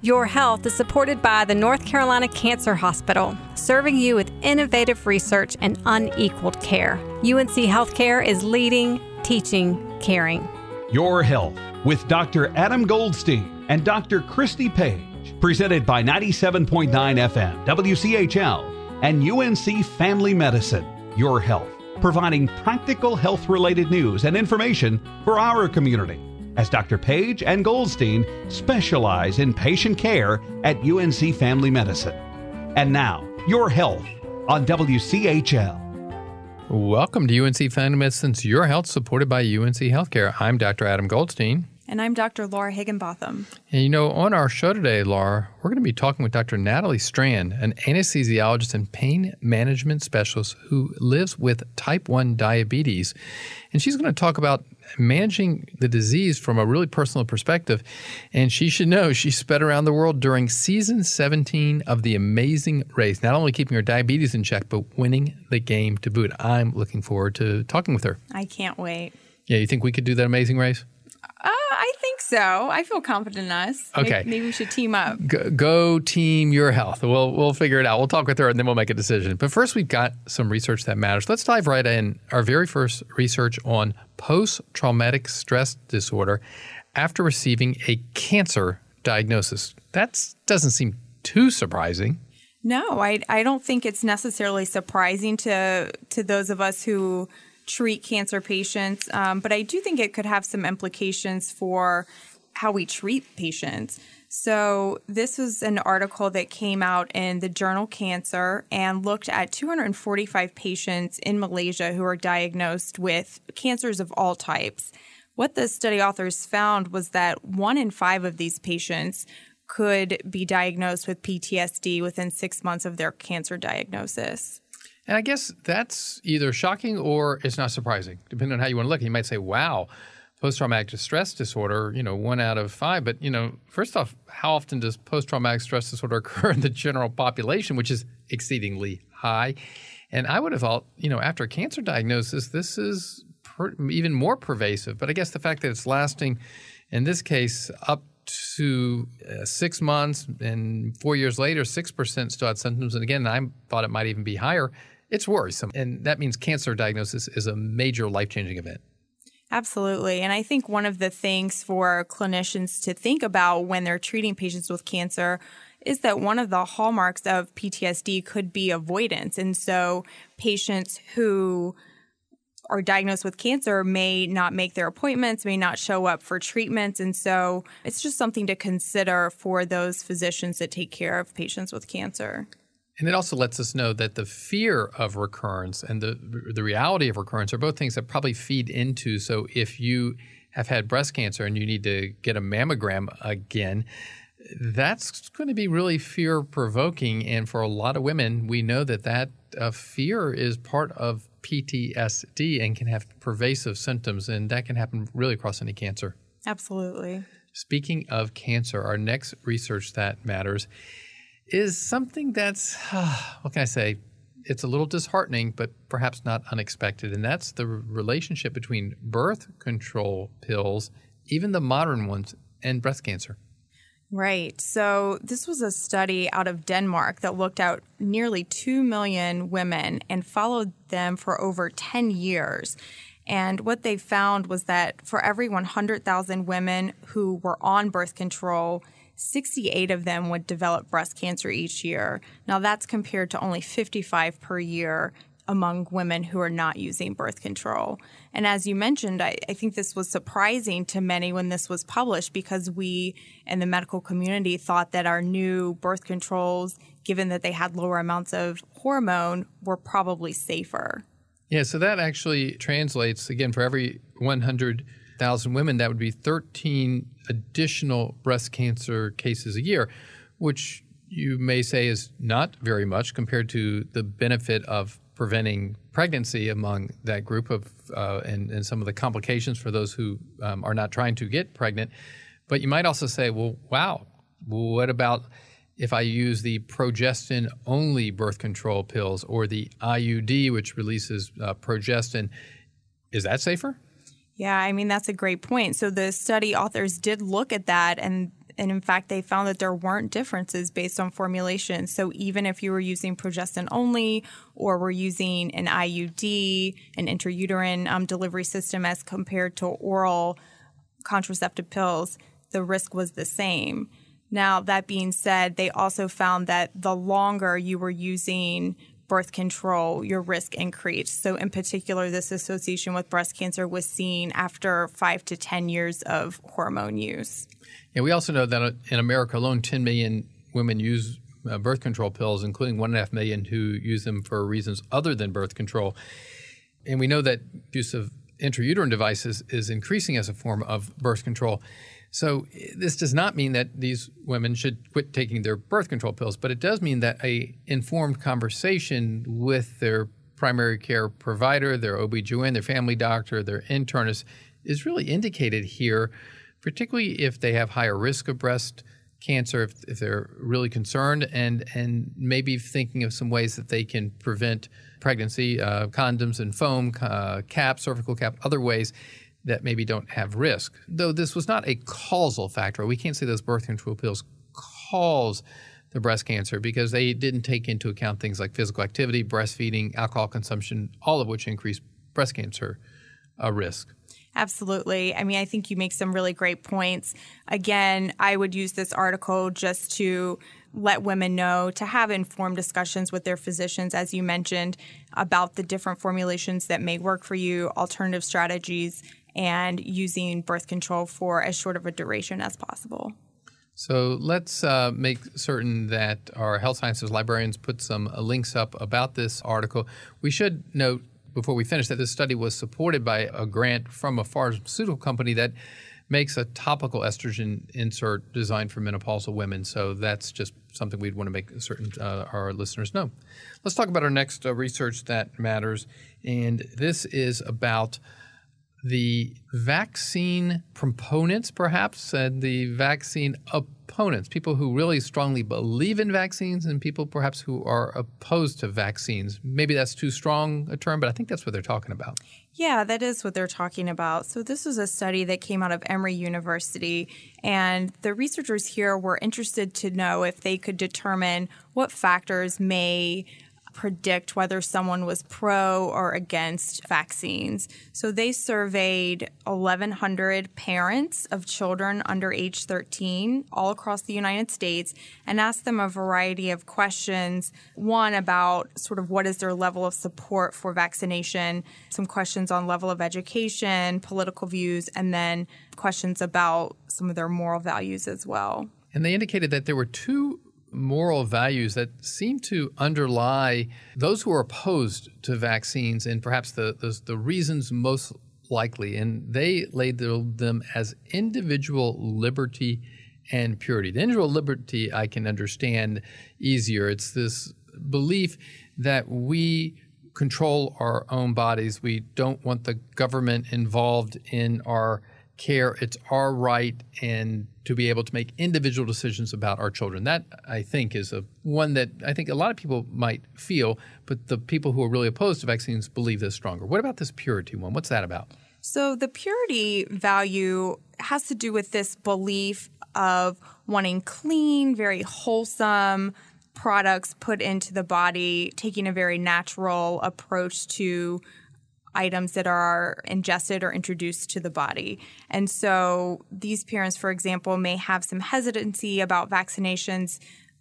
Your Health is supported by the North Carolina Cancer Hospital, serving you with innovative research and unequaled care. UNC Healthcare is leading, teaching, caring. Your Health with Dr. Adam Goldstein and Dr. Christy Page, presented by 97.9 FM, WCHL, and UNC Family Medicine. Your Health, providing practical health-related news and information for our community, as Dr. Page and Goldstein specialize in patient care at UNC Family Medicine. And now, Your Health on WCHL. Welcome to UNC Family Medicine's Your Health, supported by UNC Healthcare. I'm Dr. Adam Goldstein. And I'm Dr. Laura Higginbotham. And you know, on our show today, Laura, we're going to be talking with Dr. Natalie Strand, an anesthesiologist and pain management specialist who lives with type 1 diabetes. And she's going to talk about managing the disease from a really personal perspective. And she should know she sped around the world during season 17 of The Amazing Race, not only keeping her diabetes in check, but winning the game to boot. I'm looking forward to talking with her. I can't wait. Yeah, you think we could do that Amazing Race? I think so. I feel confident in us. Okay. Maybe we should team up. Go team Your Health. We'll figure it out. We'll talk with her and then we'll make a decision. But first, we've got some research that matters. Let's dive right in. Our very first research on post-traumatic stress disorder after receiving a cancer diagnosis. That doesn't seem too surprising. No, I don't think it's necessarily surprising to those of us who treat cancer patients, but I do think it could have some implications for how we treat patients. So this was an article that came out in the journal Cancer and looked at 245 patients in Malaysia who were diagnosed with cancers of all types. What the study authors found was that 1 in 5 of these patients could be diagnosed with PTSD within 6 months of their cancer diagnosis. And I guess that's either shocking or it's not surprising, depending on how you want to look. You might say, wow, post-traumatic stress disorder, 1 out of 5. But, first off, how often does post-traumatic stress disorder occur in the general population, which is exceedingly high? And I would have thought, after a cancer diagnosis, this is even more pervasive. But I guess the fact that it's lasting, in this case, up to 6 months and 4 years later, 6% still had symptoms. And again, I thought it might even be higher. It's worrisome. And that means cancer diagnosis is a major life-changing event. Absolutely. And I think one of the things for clinicians to think about when they're treating patients with cancer is that one of the hallmarks of PTSD could be avoidance. And so patients who are diagnosed with cancer may not make their appointments, may not show up for treatments. And so it's just something to consider for those physicians that take care of patients with cancer. And it also lets us know that the fear of recurrence and the reality of recurrence are both things that probably feed into. So if you have had breast cancer and you need to get a mammogram again, that's going to be really fear-provoking. And for a lot of women, we know that fear is part of PTSD and can have pervasive symptoms, and that can happen really across any cancer. Absolutely. Speaking of cancer, our next research that matters is something that's, what can I say, it's a little disheartening, but perhaps not unexpected, and that's the relationship between birth control pills, even the modern ones, and breast cancer. Right. So this was a study out of Denmark that looked at nearly 2 million women and followed them for over 10 years. And what they found was that for every 100,000 women who were on birth control, 68 of them would develop breast cancer each year. Now, that's compared to only 55 per year among women who are not using birth control. And as you mentioned, I think this was surprising to many when this was published because we in the medical community thought that our new birth controls, given that they had lower amounts of hormone, were probably safer. Yeah, so that actually translates, again, for every 100,000 women, that would be 13 additional breast cancer cases a year, which you may say is not very much compared to the benefit of preventing pregnancy among that group of and some of the complications for those who are not trying to get pregnant. But you might also say, well, wow, what about if I use the progestin-only birth control pills or the IUD, which releases progestin? Is that safer? Yeah, I mean, that's a great point. So the study authors did look at that, and And in fact, they found that there weren't differences based on formulation. So even if you were using progestin only or were using an IUD, an intrauterine delivery system as compared to oral contraceptive pills, the risk was the same. Now, that being said, they also found that the longer you were using birth control, your risk increased. So in particular, this association with breast cancer was seen after 5 to 10 years of hormone use. And we also know that in America alone, 10 million women use birth control pills, including 1.5 million who use them for reasons other than birth control. And we know that use of intrauterine devices is increasing as a form of birth control. So this does not mean that these women should quit taking their birth control pills, but it does mean that an informed conversation with their primary care provider, their OB/GYN, their family doctor, their internist is really indicated here, particularly if they have higher risk of breast cancer, if they're really concerned, and maybe thinking of some ways that they can prevent pregnancy, condoms and foam, cap, cervical cap, other ways that maybe don't have risk. Though this was not a causal factor. We can't say those birth control pills cause the breast cancer because they didn't take into account things like physical activity, breastfeeding, alcohol consumption, all of which increase breast cancer risk. Absolutely. I mean, I think you make some really great points. Again, I would use this article just to let women know, to have informed discussions with their physicians, as you mentioned, about the different formulations that may work for you, alternative strategies, and using birth control for as short of a duration as possible. So let's make certain that our health sciences librarians put some links up about this article. We should note before we finish that this study was supported by a grant from a pharmaceutical company that makes a topical estrogen insert designed for menopausal women. So that's just something we'd want to make certain our listeners know. Let's talk about our next research that matters. And this is about the vaccine proponents, perhaps, and the vaccine opponents, people who really strongly believe in vaccines and people perhaps who are opposed to vaccines. Maybe that's too strong a term, but I think that's what they're talking about. Yeah, that is what they're talking about. So this was a study that came out of Emory University, and the researchers here were interested to know if they could determine what factors may predict whether someone was pro or against vaccines. So they surveyed 1,100 parents of children under age 13 all across the United States and asked them a variety of questions. One about sort of what is their level of support for vaccination, some questions on level of education, political views, and then questions about some of their moral values as well. And they indicated that there were two moral values that seem to underlie those who are opposed to vaccines and perhaps the reasons most likely. And they labeled them as individual liberty and purity. The individual liberty I can understand easier. It's this belief that we control our own bodies. We don't want the government involved in our care. It's our right and to be able to make individual decisions about our children. That, I think, is one that I think a lot of people might feel, but the people who are really opposed to vaccines believe this stronger. What about this purity one? What's that about? So the purity value has to do with this belief of wanting clean, very wholesome products put into the body, taking a very natural approach to items that are ingested or introduced to the body. And so these parents, for example, may have some hesitancy about vaccinations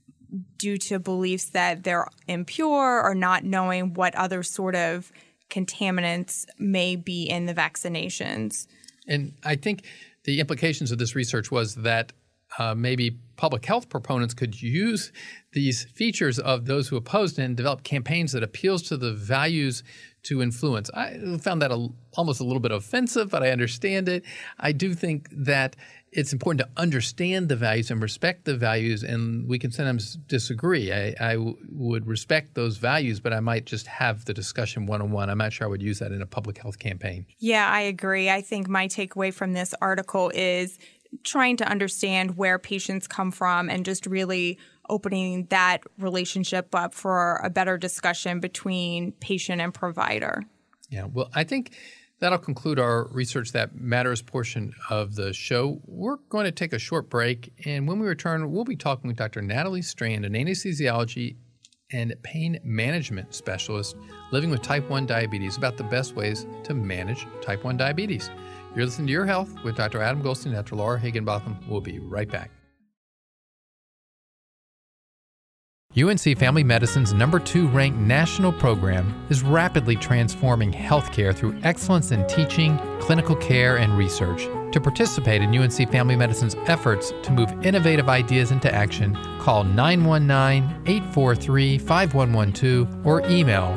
due to beliefs that they're impure or not knowing what other sort of contaminants may be in the vaccinations. And I think the implications of this research was that maybe public health proponents could use these features of those who opposed and develop campaigns that appeals to the values to influence. I found that almost a little bit offensive, but I understand it. I do think that it's important to understand the values and respect the values, and we can sometimes disagree. I would respect those values, but I might just have the discussion one-on-one. I'm not sure I would use that in a public health campaign. Yeah, I agree. I think my takeaway from this article is trying to understand where patients come from and just really opening that relationship up for a better discussion between patient and provider. Yeah, well, I think That'll conclude our Research That Matters portion of the show. We're going to take a short break, and when we return, we'll be talking with Dr. Natalie Strand, an anesthesiology and pain management specialist living with type 1 diabetes, about the best ways to manage type 1 diabetes. You're listening to Your Health with Dr. Adam Goldstein and Dr. Laura Higginbotham. We'll be right back. UNC Family Medicine's #2 ranked national program is rapidly transforming healthcare through excellence in teaching, clinical care, and research. To participate in UNC Family Medicine's efforts to move innovative ideas into action, call 919-843-5112 or email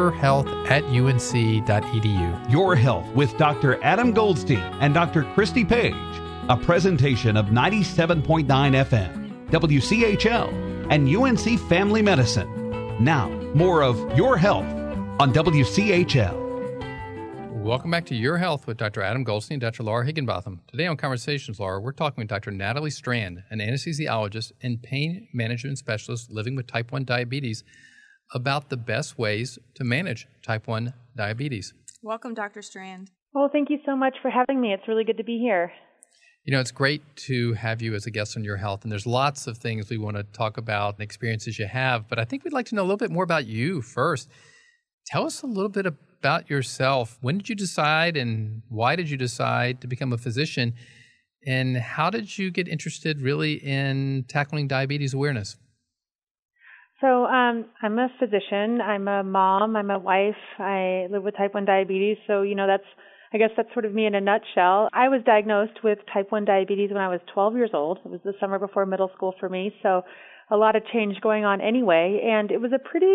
yourhealth@unc.edu. Your Health with Dr. Adam Goldstein and Dr. Christy Page, a presentation of 97.9 FM, WCHL, and UNC Family Medicine. Now, more of Your Health on WCHL. Welcome back to Your Health with Dr. Adam Goldstein and Dr. Laura Higginbotham. Today on Conversations, Laura, we're talking with Dr. Natalie Strand, an anesthesiologist and pain management specialist living with type 1 diabetes, about the best ways to manage type 1 diabetes. Welcome, Dr. Strand. Well, thank you so much for having me. It's really good to be here. You know, it's great to have you as a guest on Your Health, and there's lots of things we want to talk about and experiences you have, but I think we'd like to know a little bit more about you first. Tell us a little bit about yourself. When did you decide and why did you decide to become a physician, and how did you get interested really in tackling diabetes awareness? So I'm a physician. I'm a mom. I'm a wife. I live with type 1 diabetes, so, I guess that's sort of me in a nutshell. I was diagnosed with type 1 diabetes when I was 12 years old. It was the summer before middle school for me, so a lot of change going on anyway. And it was a pretty,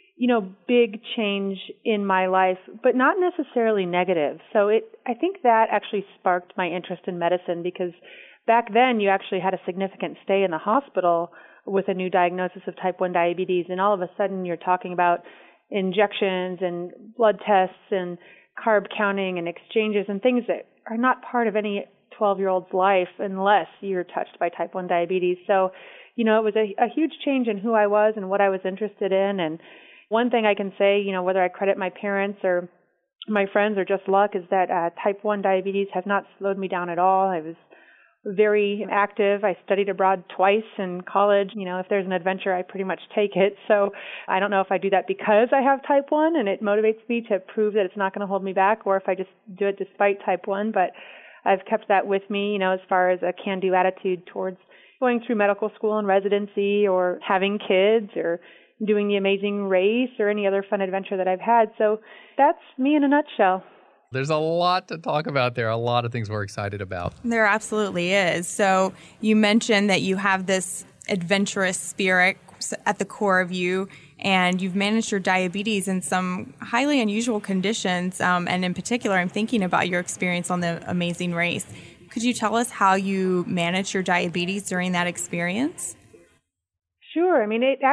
big change in my life, but not necessarily negative. So I think that actually sparked my interest in medicine, because back then you actually had a significant stay in the hospital with a new diagnosis of type 1 diabetes, and all of a sudden you're talking about injections and blood tests and carb counting and exchanges and things that are not part of any 12-year-old's life unless you're touched by type 1 diabetes. So, it was a huge change in who I was and what I was interested in. And one thing I can say, whether I credit my parents or my friends or just luck, is that type 1 diabetes has not slowed me down at all. I was very active. I studied abroad twice in college. If there's an adventure, I pretty much take it. So I don't know if I do that because I have type 1 and it motivates me to prove that it's not going to hold me back, or if I just do it despite type 1. But I've kept that with me, as far as a can-do attitude towards going through medical school and residency, or having kids, or doing the Amazing Race, or any other fun adventure that I've had. So that's me in a nutshell. There's a lot to talk about there, a lot of things we're excited about. There absolutely is. So you mentioned that you have this adventurous spirit at the core of you, and you've managed your diabetes in some highly unusual conditions. And in particular, I'm thinking about your experience on the Amazing Race. Could you tell us how you managed your diabetes during that experience? Sure.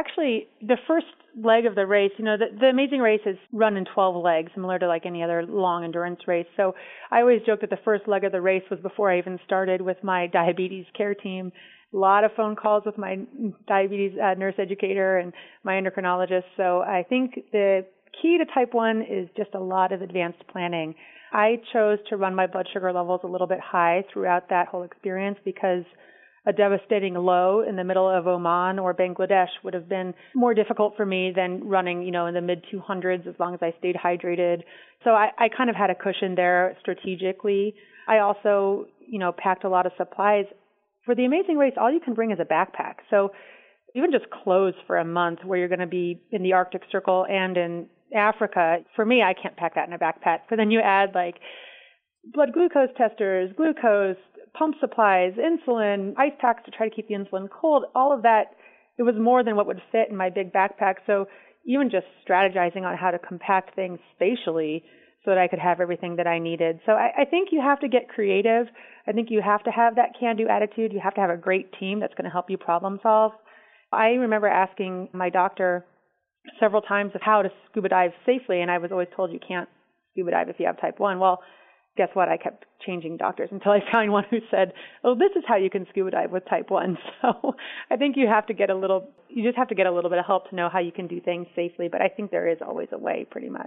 The first leg of the race, the Amazing Race is run in 12 legs, similar to like any other long endurance race. So I always joke that the first leg of the race was before I even started with my diabetes care team. A lot of phone calls with my diabetes nurse educator and my endocrinologist. So I think the key to type 1 is just a lot of advanced planning. I chose to run my blood sugar levels a little bit high throughout that whole experience, because a devastating low in the middle of Oman or Bangladesh would have been more difficult for me than running, in the mid-200s, as long as I stayed hydrated. So I kind of had a cushion there strategically. I also, packed a lot of supplies. For the Amazing Race, all you can bring is a backpack. So even just clothes for a month, where you're going to be in the Arctic Circle and in Africa, for me, I can't pack that in a backpack. But then you add like blood glucose testers, glucose, pump supplies, insulin, ice packs to try to keep the insulin cold, all of that, it was more than what would fit in my big backpack. So even just strategizing on how to compact things spatially so that I could have everything that I needed. So I think you have to get creative. I think you have to have that can-do attitude. You have to have a great team that's going to help you problem solve. I remember asking my doctor several times of how to scuba dive safely, and I was always told you can't scuba dive if you have type 1. Well, guess what? I kept changing doctors until I found one who said, oh, this is how you can scuba dive with type 1. So I think you just have to get a little bit of help to know how you can do things safely. But I think there is always a way, pretty much.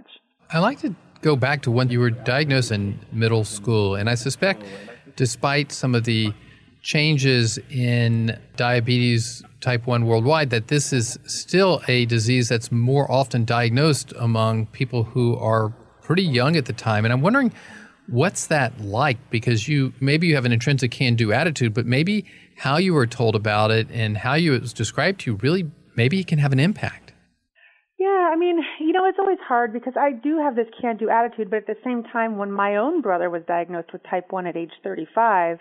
I like to go back to when you were diagnosed in middle school, and I suspect despite some of the changes in diabetes type 1 worldwide, that this is still a disease that's more often diagnosed among people who are pretty young at the time. And I'm wondering, what's that like? Because maybe you have an intrinsic can-do attitude, but maybe how you were told about it and how it was described to you really maybe can have an impact. Yeah, I mean, it's always hard because I do have this can-do attitude, but at the same time, when my own brother was diagnosed with type 1 at age 35,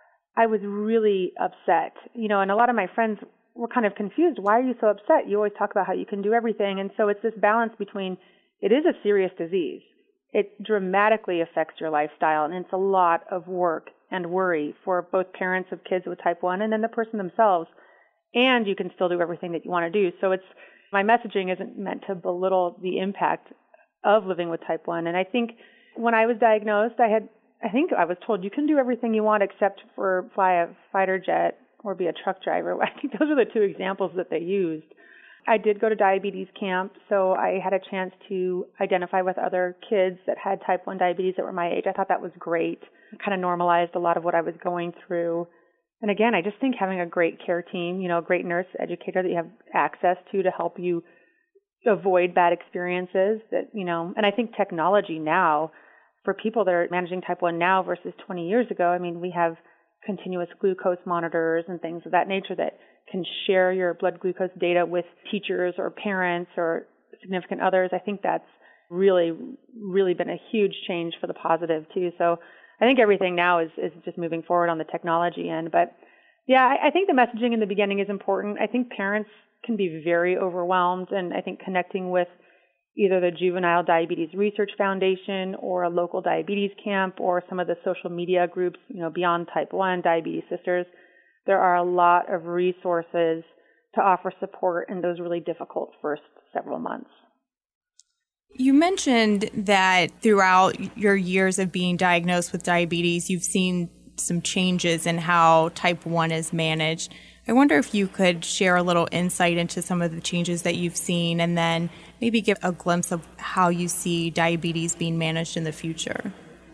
I was really upset. And a lot of my friends were kind of confused. Why are you so upset? You always talk about how you can do everything. And so it's this balance between it is a serious disease. It dramatically affects your lifestyle, and it's a lot of work and worry for both parents of kids with type 1 and then the person themselves. And you can still do everything that you want to do. So my messaging isn't meant to belittle the impact of living with type 1. And I think when I was diagnosed, I was told you can do everything you want except for fly a fighter jet or be a truck driver. I think those are the two examples that they used. I did go to diabetes camp, so I had a chance to identify with other kids that had type 1 diabetes that were my age. I thought that was great. It kind of normalized a lot of what I was going through. And again, I just think having a great care team, a great nurse educator that you have access to help you avoid bad experiences and I think technology now for people that are managing type 1 now versus 20 years ago, I mean, we have continuous glucose monitors and things of that nature that can share your blood glucose data with teachers or parents or significant others. I think that's really, really been a huge change for the positive too. So I think everything now is just moving forward on the technology end. But yeah, I think the messaging in the beginning is important. I think parents can be very overwhelmed, and I think connecting with either the Juvenile Diabetes Research Foundation or a local diabetes camp or some of the social media groups, Beyond Type 1, Diabetes Sisters, there are a lot of resources to offer support in those really difficult first several months. You mentioned that throughout your years of being diagnosed with diabetes, you've seen some changes in how type 1 is managed. I wonder if you could share a little insight into some of the changes that you've seen and then maybe give a glimpse of how you see diabetes being managed in the future.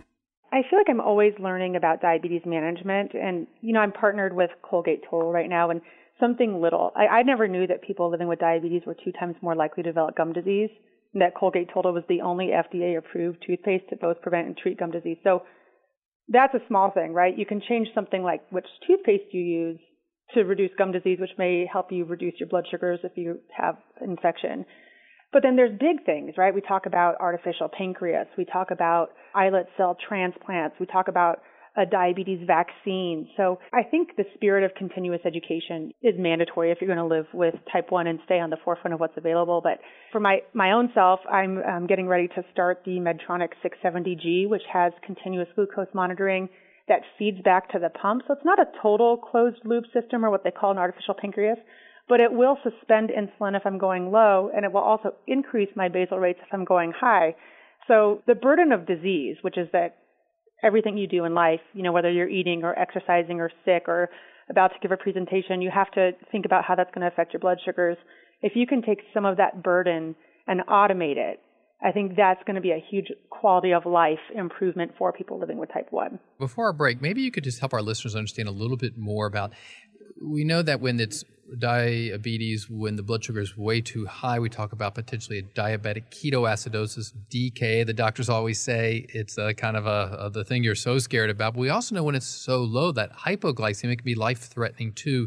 I feel like I'm always learning about diabetes management, and I'm partnered with Colgate Total right now, and something little. I never knew that people living with diabetes were 2 times more likely to develop gum disease, and that Colgate Total was the only FDA-approved toothpaste to both prevent and treat gum disease. So that's a small thing, right? You can change something like which toothpaste you use to reduce gum disease, which may help you reduce your blood sugars if you have infection. But then there's big things, right? We talk about artificial pancreas. We talk about islet cell transplants. We talk about a diabetes vaccine. So I think the spirit of continuous education is mandatory if you're going to live with type 1 and stay on the forefront of what's available. But for my own self, I'm getting ready to start the Medtronic 670G, which has continuous glucose monitoring that feeds back to the pump. So it's not a total closed loop system or what they call an artificial pancreas, but it will suspend insulin if I'm going low, and it will also increase my basal rates if I'm going high. So the burden of disease, which is that everything you do in life, whether you're eating or exercising or sick or about to give a presentation, you have to think about how that's going to affect your blood sugars. If you can take some of that burden and automate it, I think that's going to be a huge quality of life improvement for people living with type 1. Before our break, maybe you could just help our listeners understand a little bit more about, we know that when it's diabetes, when the blood sugar is way too high, we talk about potentially a diabetic ketoacidosis, DK. The doctors always say it's a kind of the thing you're so scared about. But we also know when it's so low that hypoglycemia can be life-threatening too.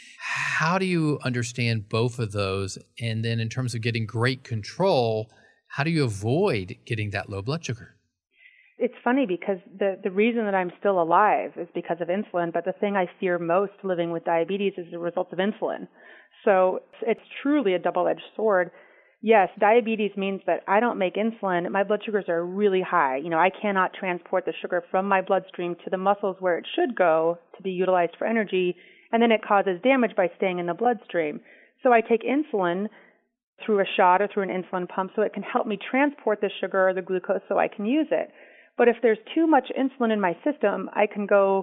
How do you understand both of those? And then in terms of getting great control, how do you avoid getting that low blood sugar? It's funny because the reason that I'm still alive is because of insulin, but the thing I fear most living with diabetes is the results of insulin. So it's truly a double-edged sword. Yes, diabetes means that I don't make insulin. My blood sugars are really high. I cannot transport the sugar from my bloodstream to the muscles where it should go to be utilized for energy, and then it causes damage by staying in the bloodstream. So I take insulin through a shot or through an insulin pump so it can help me transport the sugar or the glucose so I can use it. But if there's too much insulin in my system, I can go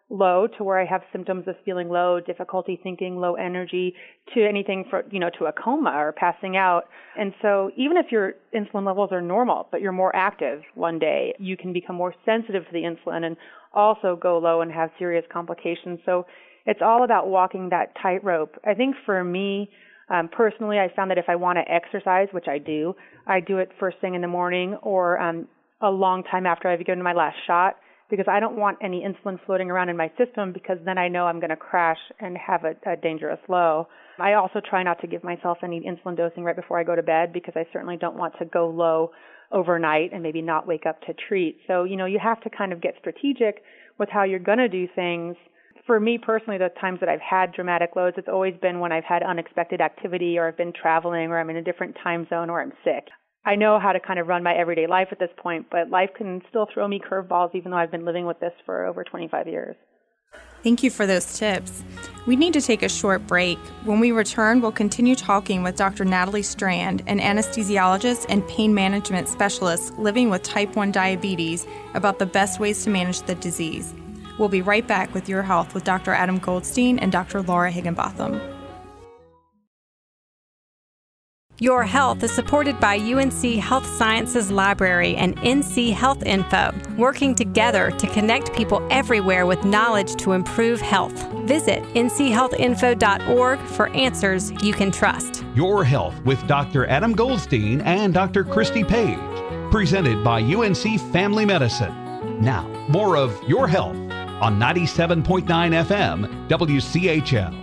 low to where I have symptoms of feeling low, difficulty thinking, low energy, to anything to a coma or passing out. And so even if your insulin levels are normal, but you're more active one day, you can become more sensitive to the insulin and also go low and have serious complications. So it's all about walking that tightrope. I think for me, personally, I found that if I want to exercise, which I do it first thing in the morning or a long time after I've given my last shot, because I don't want any insulin floating around in my system, because then I know I'm going to crash and have a dangerous low. I also try not to give myself any insulin dosing right before I go to bed, because I certainly don't want to go low overnight and maybe not wake up to treat. So, you have to kind of get strategic with how you're going to do things. For me personally, the times that I've had dramatic lows, it's always been when I've had unexpected activity or I've been traveling or I'm in a different time zone or I'm sick. I know how to kind of run my everyday life at this point, but life can still throw me curveballs even though I've been living with this for over 25 years. Thank you for those tips. We need to take a short break. When we return, we'll continue talking with Dr. Natalie Strand, an anesthesiologist and pain management specialist living with type 1 diabetes, about the best ways to manage the disease. We'll be right back with Your Health with Dr. Adam Goldstein and Dr. Laura Higginbotham. Your Health is supported by UNC Health Sciences Library and NC Health Info, working together to connect people everywhere with knowledge to improve health. Visit nchealthinfo.org for answers you can trust. Your Health with Dr. Adam Goldstein and Dr. Christy Page, presented by UNC Family Medicine. Now, more of Your Health on 97.9 FM WCHL.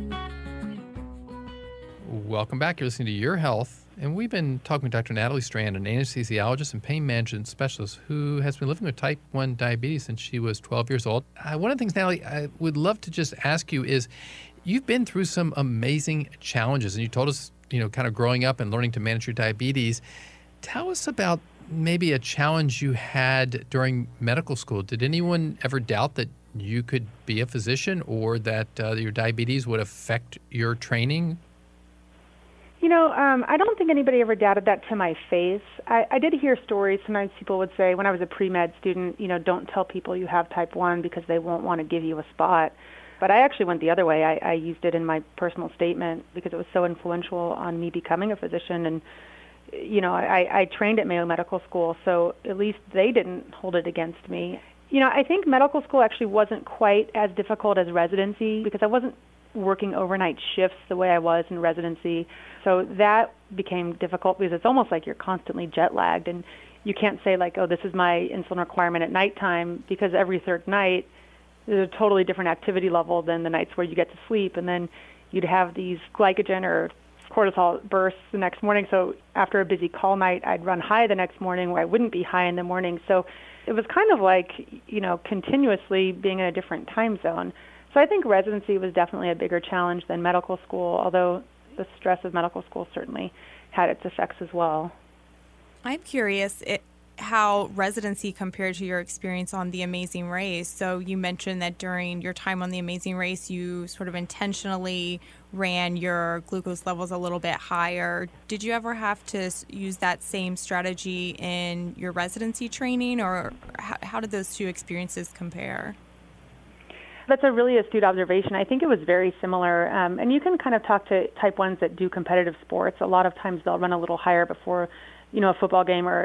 Welcome back. You're listening to Your Health, and we've been talking with Dr. Natalie Strand, an anesthesiologist and pain management specialist who has been living with type 1 diabetes since she was 12 years old. One of the things, Natalie, I would love to just ask you is, you've been through some amazing challenges, and you told us, kind of growing up and learning to manage your diabetes. Tell us about maybe a challenge you had during medical school. Did anyone ever doubt that you could be a physician or that your diabetes would affect your training? I don't think anybody ever doubted that to my face. I did hear stories. Sometimes people would say, when I was a pre-med student, don't tell people you have type 1 because they won't want to give you a spot. But I actually went the other way. I used it in my personal statement because it was so influential on me becoming a physician. And, I trained at Mayo Medical School, so at least they didn't hold it against me. I think medical school actually wasn't quite as difficult as residency because I wasn't working overnight shifts the way I was in residency. So that became difficult because it's almost like you're constantly jet lagged, and you can't say like, oh, this is my insulin requirement at nighttime, because every third night there's a totally different activity level than the nights where you get to sleep, and then you'd have these glycogen or cortisol bursts the next morning. So after a busy call night, I'd run high the next morning where I wouldn't be high in the morning. So it was kind of like, continuously being in a different time zone. So I think residency was definitely a bigger challenge than medical school, although the stress of medical school certainly had its effects as well. I'm curious how residency compared to your experience on The Amazing Race. So you mentioned that during your time on The Amazing Race, you sort of intentionally ran your glucose levels a little bit higher. Did you ever have to use that same strategy in your residency training, or how did those two experiences compare? That's a really astute observation. I think it was very similar. And you can kind of talk to type 1s that do competitive sports. A lot of times they'll run a little higher before, a football game, or,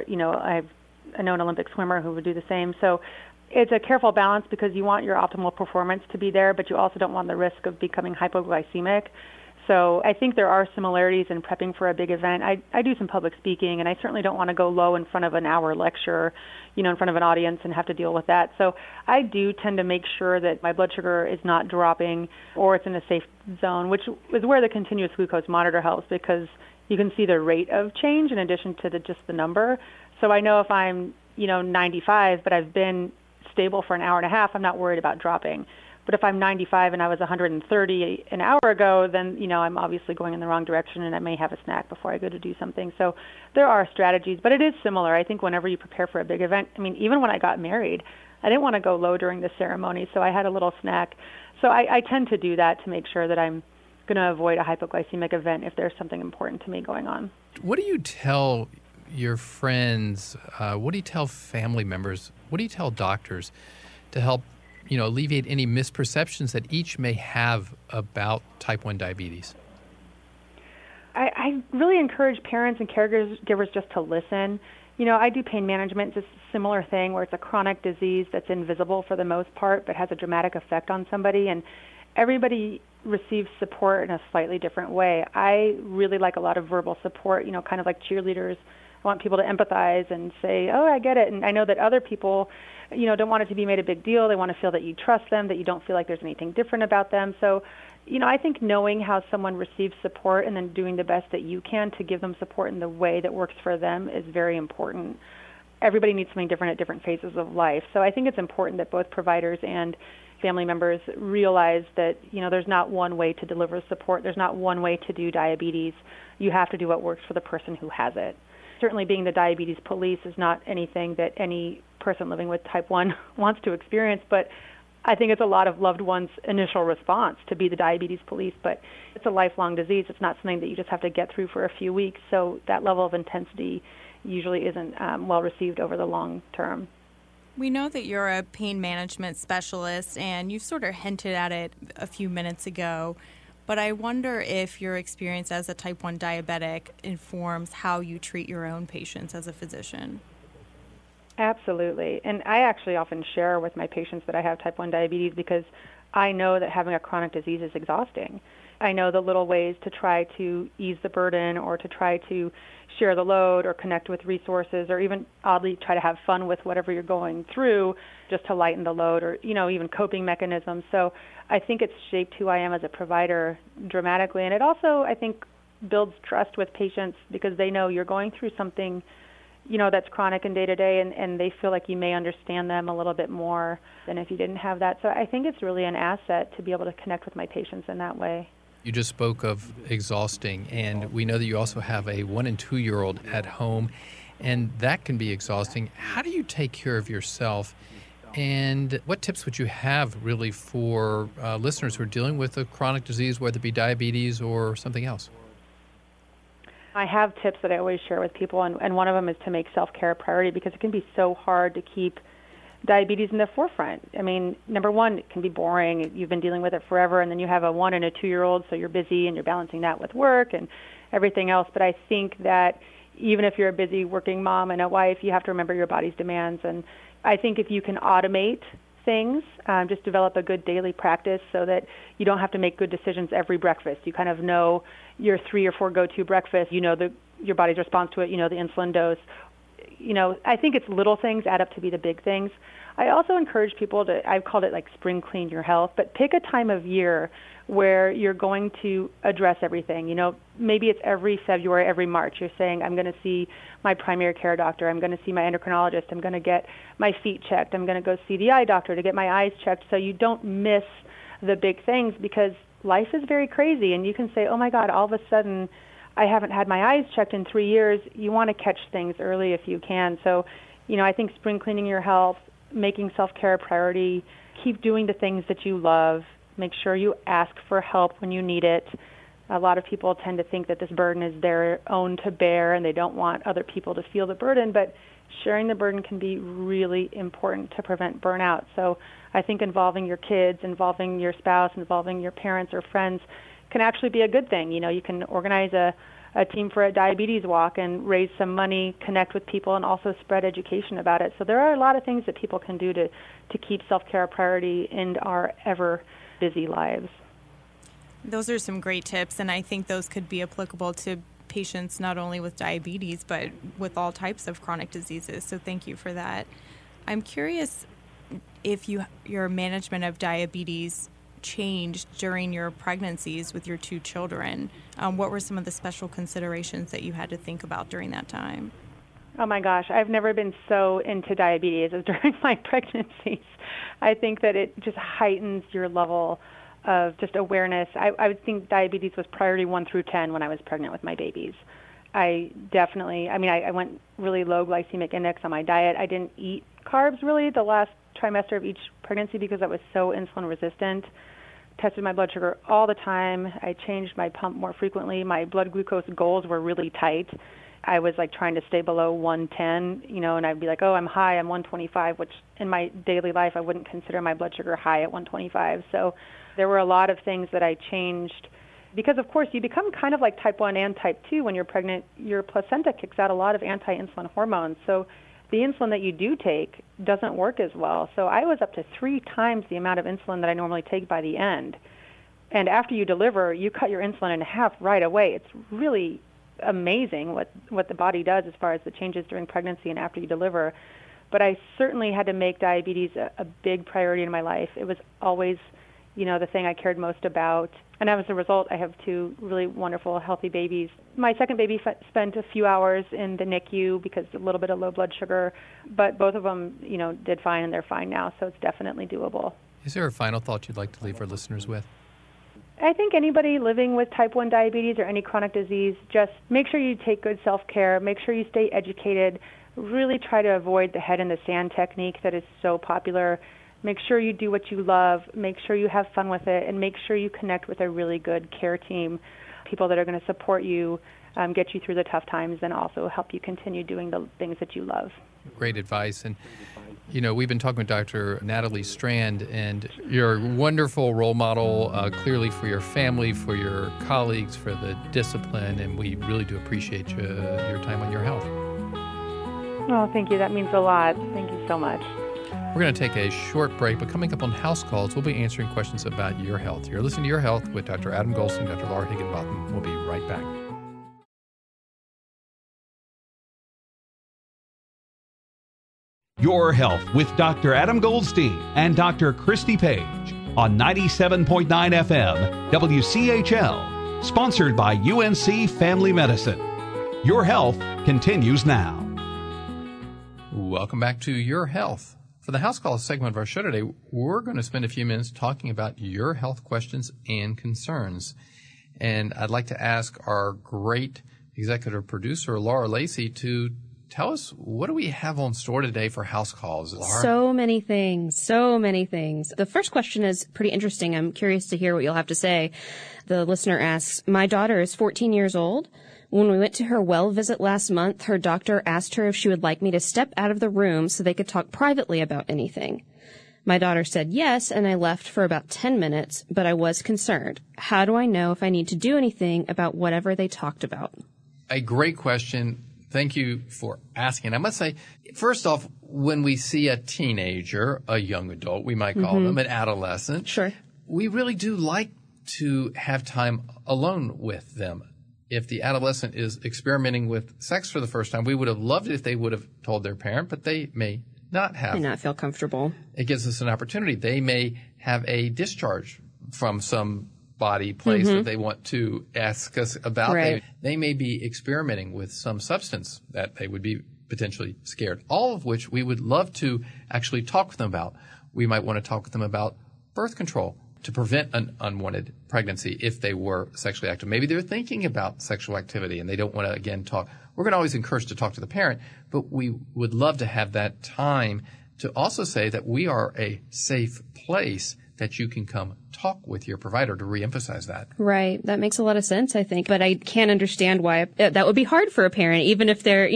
I know an Olympic swimmer who would do the same. So it's a careful balance because you want your optimal performance to be there, but you also don't want the risk of becoming hypoglycemic. So I think there are similarities in prepping for a big event. I do some public speaking, and I certainly don't want to go low in front of an hour lecture, in front of an audience and have to deal with that. So I do tend to make sure that my blood sugar is not dropping or it's in a safe zone, which is where the continuous glucose monitor helps, because you can see the rate of change in addition to just the number. So I know if I'm, 95, but I've been stable for an hour and a half, I'm not worried about dropping. But if I'm 95 and I was 130 an hour ago, then, I'm obviously going in the wrong direction, and I may have a snack before I go to do something. So there are strategies, but it is similar. I think whenever you prepare for a big event, even when I got married, I didn't want to go low during the ceremony, so I had a little snack. So I tend to do that to make sure that I'm going to avoid a hypoglycemic event if there's something important to me going on. What do you tell your friends? What do you tell family members? What do you tell doctors to help alleviate any misperceptions that each may have about type 1 diabetes? I really encourage parents and caregivers just to listen. I do pain management. It's a similar thing where it's a chronic disease that's invisible for the most part, but has a dramatic effect on somebody. And everybody receives support in a slightly different way. I really like a lot of verbal support, kind of like cheerleaders. I want people to empathize and say, oh, I get it. And I know that other people, don't want it to be made a big deal. They want to feel that you trust them, that you don't feel like there's anything different about them. So, I think knowing how someone receives support and then doing the best that you can to give them support in the way that works for them is very important. Everybody needs something different at different phases of life. So I think it's important that both providers and family members realize that, there's not one way to deliver support. There's not one way to do diabetes. You have to do what works for the person who has it. Certainly being the diabetes police is not anything that any person living with type 1 wants to experience, but I think it's a lot of loved ones' initial response to be the diabetes police, but it's a lifelong disease. It's not something that you just have to get through for a few weeks, so that level of intensity usually isn't well received over the long term. We know that you're a pain management specialist, and you've sort of hinted at it a few minutes ago, but I wonder if your experience as a type 1 diabetic informs how you treat your own patients as a physician. Absolutely. And I actually often share with my patients that I have type 1 diabetes because I know that having a chronic disease is exhausting. I know the little ways to try to ease the burden or to try to share the load or connect with resources or even oddly try to have fun with whatever you're going through just to lighten the load or, even coping mechanisms. So I think it's shaped who I am as a provider dramatically. And it also, I think, builds trust with patients because they know you're going through something that's chronic and day-to-day, and they feel like you may understand them a little bit more than if you didn't have that. So I think it's really an asset to be able to connect with my patients in that way. You just spoke of exhausting, and we know that you also have a 1- and 2-year-old at home, and that can be exhausting. How do you take care of yourself, and what tips would you have really for listeners who are dealing with a chronic disease, whether it be diabetes or something else? I have tips that I always share with people, and one of them is to make self-care a priority because it can be so hard to keep diabetes in the forefront. I mean, number one, it can be boring. You've been dealing with it forever, and then you have a 1- and 2-year-old, so you're busy and you're balancing that with work and everything else. But I think that even if you're a busy working mom and a wife, you have to remember your body's demands. And I think if you can automate things, just develop a good daily practice so that you don't have to make good decisions every breakfast. You kind of know your 3 or 4 go-to breakfasts, your body's response to it, the insulin dose. I think it's little things add up to be the big things. I also encourage people to, I've called it like spring clean your health, but pick a time of year where you're going to address everything. Maybe it's every February, every March. You're saying, I'm going to see my primary care doctor. I'm going to see my endocrinologist. I'm going to get my feet checked. I'm going to go see the eye doctor to get my eyes checked so you don't miss the big things because life is very crazy. And you can say, oh, my God, all of a sudden I haven't had my eyes checked in 3 years. You want to catch things early if you can. So, I think spring cleaning your health, making self-care a priority, keep doing the things that you love. Make sure you ask for help when you need it. A lot of people tend to think that this burden is their own to bear and they don't want other people to feel the burden, but sharing the burden can be really important to prevent burnout. So I think involving your kids, involving your spouse, involving your parents or friends can actually be a good thing. You can organize a team for a diabetes walk and raise some money, connect with people, and also spread education about it. So there are a lot of things that people can do to keep self-care a priority in our ever busy lives. Those are some great tips, and I think those could be applicable to patients not only with diabetes, but with all types of chronic diseases. So thank you for that. I'm curious if your management of diabetes changed during your pregnancies with your 2 children. What were some of the special considerations that you had to think about during that time? Oh my gosh, I've never been so into diabetes as during my pregnancies. I think that it just heightens your level of just awareness. I would think diabetes was priority 1 through 10 when I was pregnant with my babies. I went really low glycemic index on my diet. I didn't eat carbs really the last trimester of each pregnancy because I was so insulin resistant. Tested my blood sugar all the time. I changed my pump more frequently. My blood glucose goals were really tight. I was like trying to stay below 110, and I'd be like, oh, I'm high, I'm 125, which in my daily life I wouldn't consider my blood sugar high at 125. So there were a lot of things that I changed because, of course, you become kind of like type 1 and type 2 when you're pregnant. Your placenta kicks out a lot of anti-insulin hormones. So the insulin that you do take doesn't work as well. So I was up to 3 times the amount of insulin that I normally take by the end. And after you deliver, you cut your insulin in half right away. It's really amazing what the body does as far as the changes during pregnancy and after you deliver. But I certainly had to make diabetes a big priority in my life. It was always, the thing I cared most about. And as a result, I have 2 really wonderful, healthy babies. My second baby spent a few hours in the NICU because a little bit of low blood sugar, but both of them, did fine, and they're fine now, so it's definitely doable. Is there a final thought you'd like to leave our listeners with? I think anybody living with type 1 diabetes or any chronic disease, just make sure you take good self-care, make sure you stay educated, really try to avoid the head in the sand technique that is so popular. Make sure you do what you love, make sure you have fun with it, and make sure you connect with a really good care team, people that are going to support you, get you through the tough times, and also help you continue doing the things that you love. Great advice. And, we've been talking with Dr. Natalie Strand, and you're a wonderful role model, clearly for your family, for your colleagues, for the discipline, and we really do appreciate your time on Your Health. Oh, thank you. That means a lot. Thank you so much. We're going to take a short break, but coming up on House Calls, we'll be answering questions about your health. You're listening to Your Health with Dr. Adam Goldstein, Dr. Laura Higginbotham. We'll be right back. Your Health with Dr. Adam Goldstein and Dr. Christy Page on 97.9 FM WCHL, sponsored by UNC Family Medicine. Your Health continues now. Welcome back to Your Health. For the House Call segment of our show today, we're going to spend a few minutes talking about your health questions and concerns. And I'd like to ask our great executive producer, Laura Lacey, to tell us, what do we have on store today for House Calls, Laura? So many things. The first question is pretty interesting. I'm curious to hear what you'll have to say. The listener asks, my daughter is 14 years old. When we went to her well visit last month, her doctor asked her if she would like me to step out of the room so they could talk privately about anything. My daughter said yes, and I left for about 10 minutes, but I was concerned. How do I know if I need to do anything about whatever they talked about? A great question. Thank you for asking. I must say, first off, when we see a teenager, a young adult, we might call them an adolescent. Sure. We really do like to have time alone with them. If the adolescent is experimenting with sex for the first time, we would have loved it if they would have told their parent, but they may not have. May not feel comfortable. It gives us an opportunity. They may have a discharge from some body place that they want to ask us about. Right. They may be experimenting with some substance that they would be potentially scared, all of which we would love to actually talk with them about. We might want to talk with them about birth control to prevent an unwanted pregnancy if they were sexually active. Maybe they're thinking about sexual activity and they don't want to, again, talk. We're going to always encourage to talk to the parent, but we would love to have that time to also say that we are a safe place that you can come talk with your provider, to reemphasize that. Right. That makes a lot of sense, I think. But I can't understand why that would be hard for a parent, even if they're,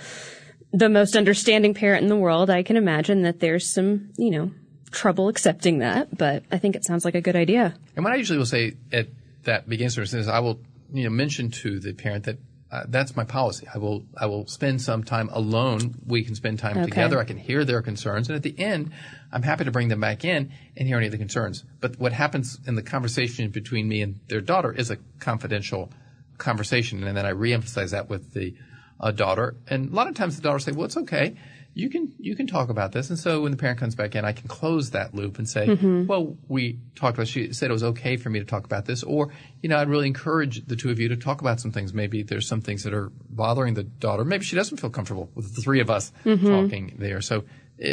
the most understanding parent in the world. I can imagine that there's some, trouble accepting that, but I think it sounds like a good idea. And what I usually will say at that beginning service is I will, mention to the parent that that's my policy. I will spend some time alone. We can spend time together. I can hear their concerns. And at the end, I'm happy to bring them back in and hear any of the concerns. But what happens in the conversation between me and their daughter is a confidential conversation. And then I reemphasize that with the daughter. And a lot of times the daughter say, well, it's okay. You can talk about this. And so when the parent comes back in, I can close that loop and say, well, we talked about, she said it was okay for me to talk about this. Or, I'd really encourage the two of you to talk about some things. Maybe there's some things that are bothering the daughter. Maybe she doesn't feel comfortable with the three of us talking there. So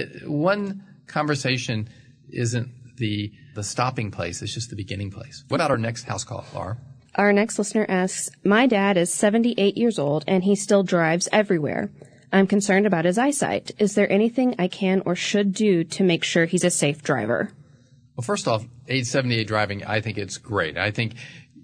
one conversation isn't the stopping place. It's just the beginning place. What about our next house call, Laura? Our next listener asks, my dad is 78 years old and he still drives everywhere. I'm concerned about his eyesight. Is there anything I can or should do to make sure he's a safe driver? Well, first off, age 78 driving, I think it's great. I think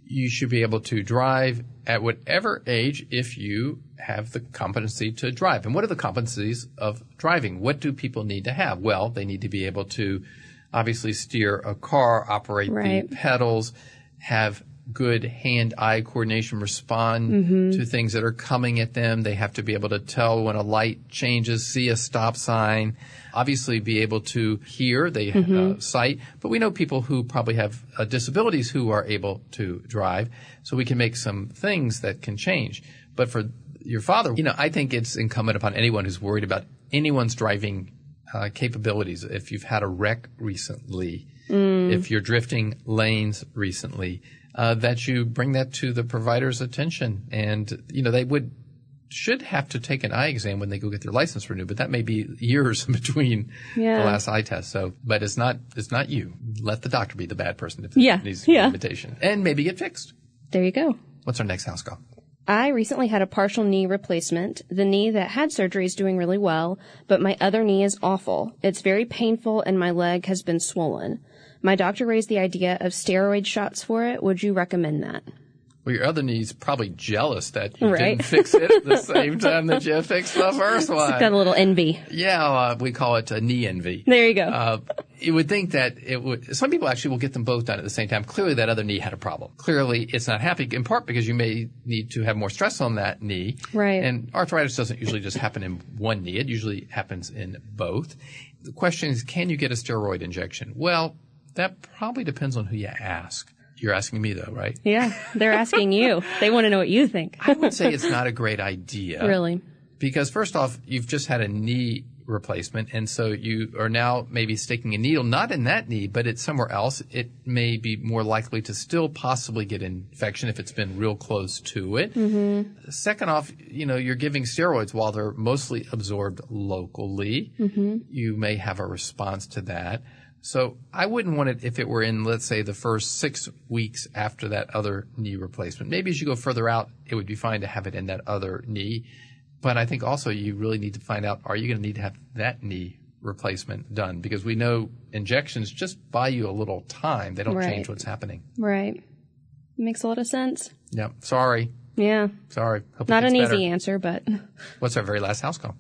you should be able to drive at whatever age if you have the competency to drive. And what are the competencies of driving? What do people need to have? Well, they need to be able to obviously steer a car, operate the pedals, have good hand-eye coordination, respond to things that are coming at them. They have to be able to tell when a light changes, see a stop sign, obviously be able to hear, they sight. But we know people who probably have disabilities who are able to drive, so we can make some things that can change. But for your father, I think it's incumbent upon anyone who's worried about anyone's driving capabilities. If you've had a wreck recently, if you're drifting lanes recently, that you bring that to the provider's attention. And, they should have to take an eye exam when they go get their license renewed, but that may be years in between the last eye test. So, but it's not you. Let the doctor be the bad person if it needs limitation, and maybe get fixed. There you go. What's our next house call? I recently had a partial knee replacement. The knee that had surgery is doing really well, but my other knee is awful. It's very painful and my leg has been swollen. My doctor raised the idea of steroid shots for it. Would you recommend that? Well, your other knee's probably jealous that you didn't fix it at the same time that you fixed the first one. It's got a little envy. Yeah, we call it a knee envy. There you go. You would think that it would. Some people actually will get them both done at the same time. Clearly, that other knee had a problem. Clearly, it's not happy, in part because you may need to have more stress on that knee. Right. And arthritis doesn't usually just happen in one knee. It usually happens in both. The question is, can you get a steroid injection? Well, that probably depends on who you ask. You're asking me, though, right? Yeah, they're asking you. They want to know what you think. I would say it's not a great idea. Really? Because first off, you've just had a knee replacement, and so you are now maybe sticking a needle, not in that knee, but it's somewhere else. It may be more likely to still possibly get infection if it's been real close to it. Mm-hmm. Second off, you're giving steroids while they're mostly absorbed locally. Mm-hmm. You may have a response to that. So I wouldn't want it if it were in, let's say, the first 6 weeks after that other knee replacement. Maybe as you go further out, it would be fine to have it in that other knee. But I think also you really need to find out, are you going to need to have that knee replacement done? Because we know injections just buy you a little time. They don't change what's happening. Right. Makes a lot of sense. Yeah. Sorry. Yeah. Sorry. Hope Not an better. easy answer, but. What's our very last house call?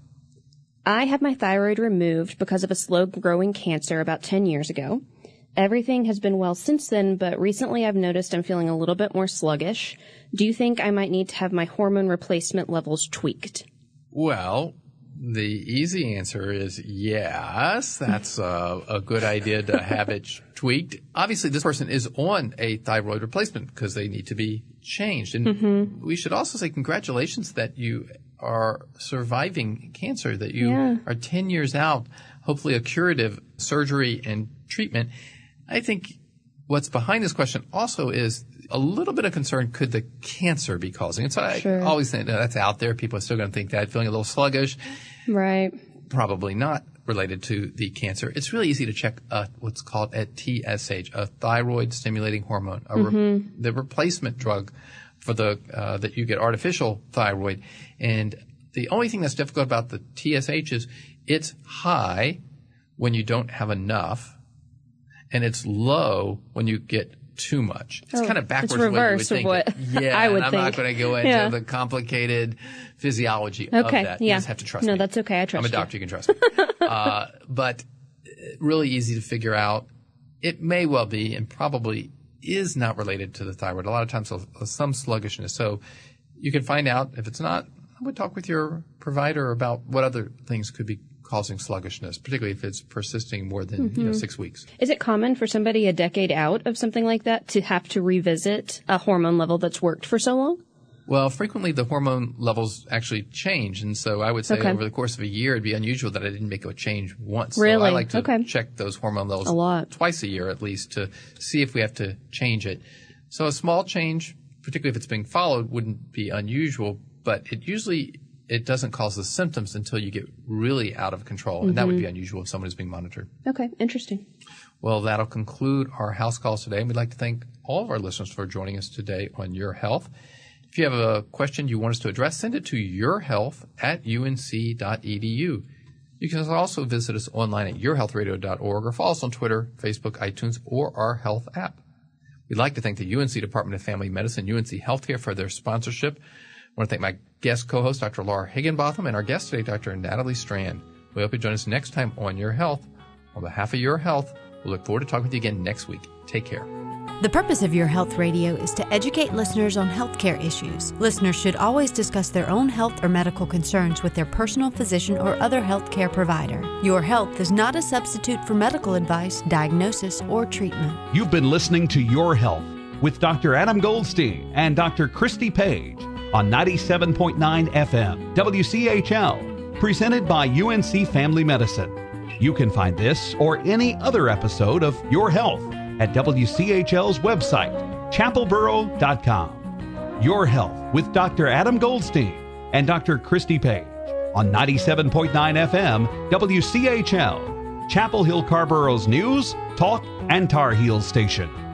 I had my thyroid removed because of a slow-growing cancer about 10 years ago. Everything has been well since then, but recently I've noticed I'm feeling a little bit more sluggish. Do you think I might need to have my hormone replacement levels tweaked? Well, the easy answer is yes. That's a good idea to have it tweaked. Obviously, this person is on a thyroid replacement because they need to be changed. And we should also say congratulations that you are surviving cancer, that you are 10 years out, hopefully a curative surgery and treatment. I think what's behind this question also is a little bit of concern, could the cancer be causing it? So I always think that's out there. People are still going to think that, feeling a little sluggish. Right. Probably not related to the cancer. It's really easy to check what's called a TSH, a thyroid stimulating hormone, the replacement drug for the that you get artificial thyroid. And the only thing that's difficult about the TSH is it's high when you don't have enough, and it's low when you get too much. It's kind of backwards what you would think. Yeah, I would I'm think. not going to go into the complicated physiology of that. You just have to trust me. No, that's okay. I trust you. I'm a doctor. You can trust me. But really easy to figure out. It may well be, and probably is not related to the thyroid. A lot of times some sluggishness. So you can find out. If it's not, I would talk with your provider about what other things could be causing sluggishness, particularly if it's persisting more than 6 weeks. Is it common for somebody a decade out of something like that to have to revisit a hormone level that's worked for so long? Well, frequently the hormone levels actually change, and so I would say over the course of a year, it'd be unusual that I didn't make a change once. Really? So I like to check those hormone levels a lot. Twice a year at least to see if we have to change it. So a small change, particularly if it's being followed, wouldn't be unusual, but it doesn't cause the symptoms until you get really out of control, and that would be unusual if someone is being monitored. Okay, interesting. Well, that'll conclude our house calls today, and we'd like to thank all of our listeners for joining us today on Your Health. If you have a question you want us to address, send it to yourhealth@unc.edu. You can also visit us online at yourhealthradio.org or follow us on Twitter, Facebook, iTunes, or our health app. We'd like to thank the UNC Department of Family Medicine, UNC Healthcare, for their sponsorship. I want to thank my guest co-host, Dr. Laura Higginbotham, and our guest today, Dr. Natalie Strand. We hope you join us next time on Your Health. On behalf of Your Health, we look forward to talking with you again next week. Take care. The purpose of Your Health Radio is to educate listeners on healthcare issues. Listeners should always discuss their own health or medical concerns with their personal physician or other healthcare provider. Your Health is not a substitute for medical advice, diagnosis, or treatment. You've been listening to Your Health with Dr. Adam Goldstein and Dr. Christy Page on 97.9 FM WCHL, presented by UNC Family Medicine. You can find this or any other episode of Your Health at WCHL's website, chapelboro.com. Your Health with Dr. Adam Goldstein and Dr. Christy Page on 97.9 FM WCHL, Chapel Hill Carborough's news, talk, and Tar Heels station.